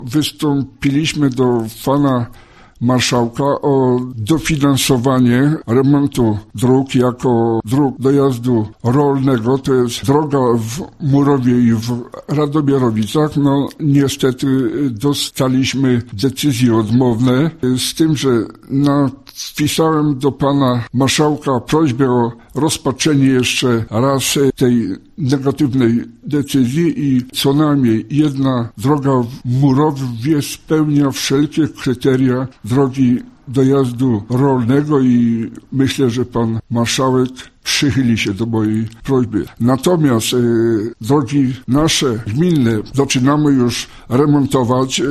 Wystąpiliśmy do pana marszałka o dofinansowanie remontu dróg jako dróg dojazdu rolnego. To jest droga w Murowie i w Radomierowicach. No niestety dostaliśmy decyzje odmowne, z tym, że wpisałem do pana marszałka prośbę o rozpatrzenie jeszcze raz tej negatywnej decyzji i co najmniej jedna droga w Murowie spełnia wszelkie kryteria drogi dojazdu rolnego i myślę, że pan marszałek przychyli się do mojej prośby. Natomiast drogi nasze gminne zaczynamy już remontować.